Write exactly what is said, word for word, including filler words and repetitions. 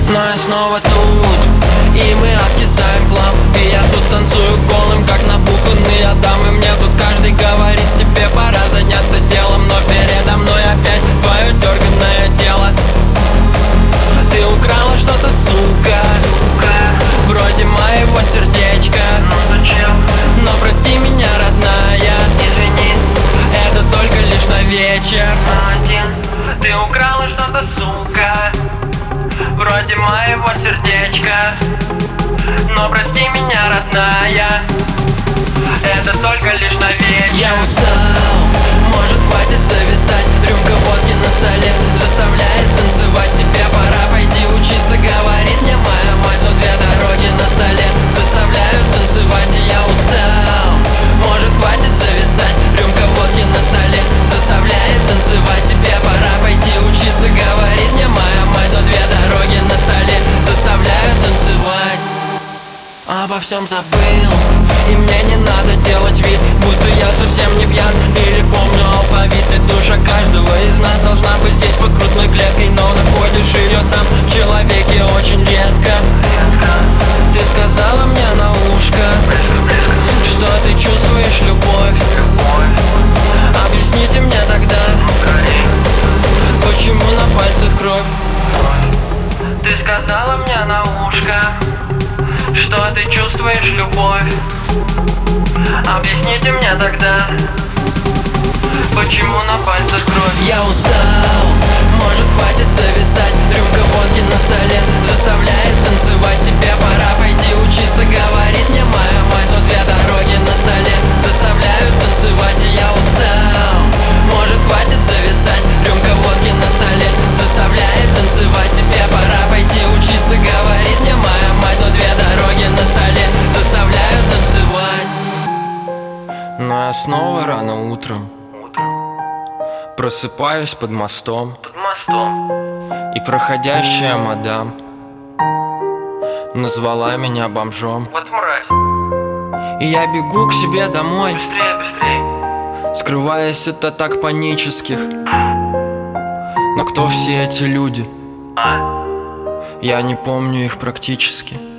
Но я снова тут, и мы откисаем хлам. И я тут танцую голым, как набуханный Адам. И мне тут каждый говорит: тебе пора заняться делом. Но передо мной опять твое дерганное тело. Ты украла что-то, сука, вроде моего сердечка. Но прости меня, родная, извини, это только лишь на вечер. Ты украла что-то, сука, вроде моего сердечка. Но прости меня, родная, это только лишь на вечер. Я устал, может хватит зависать. Рюмка водки на столе заставляет танцевать. Тебе пора пойти учиться, говорит мне моя мать. Но две дороги на столе заставляют танцевать. И я устал, может хватит зависать. Рюмка водки на столе заставляет танцевать. Тебе пора пойти учиться, говорит мне моя мать. Но две дороги на столе заставляют танцевать. Обо всем забыл, и мне не надо делать вид, будто я совсем не пьян или помню алфавит. И душа каждого из нас должна быть здесь под грудной клеткой. Но находишь ее там, в человеке, очень редко. Ты сказала мне на ушко, что ты чувствуешь любовь. Объясните мне тогда, почему на пальцах кровь. Ты сказала мне на ушко, что ты чувствуешь любовь. Объясните мне тогда, почему на пальцах кровь. Я устал, может хватит зависать. Рюмка водки на столе заставляет танцевать. Тебе пора пойти учиться, говорит мне моя мать. Но две дороги на столе заставляют танцевать. И я устал, может хватит зависать. Рюмка водки на столе заставляет танцевать. Тебе пора пойти учиться, говорит мне моя мать. Но две дороги на столе заставляют танцевать. Но я снова рано утром просыпаюсь под мостом, под мостом. И проходящая мадам назвала меня бомжом. Вот мразь. И я бегу к себе домой, быстрее, быстрее, скрываясь это так панических. Но кто все эти люди? А? Я не помню их практически.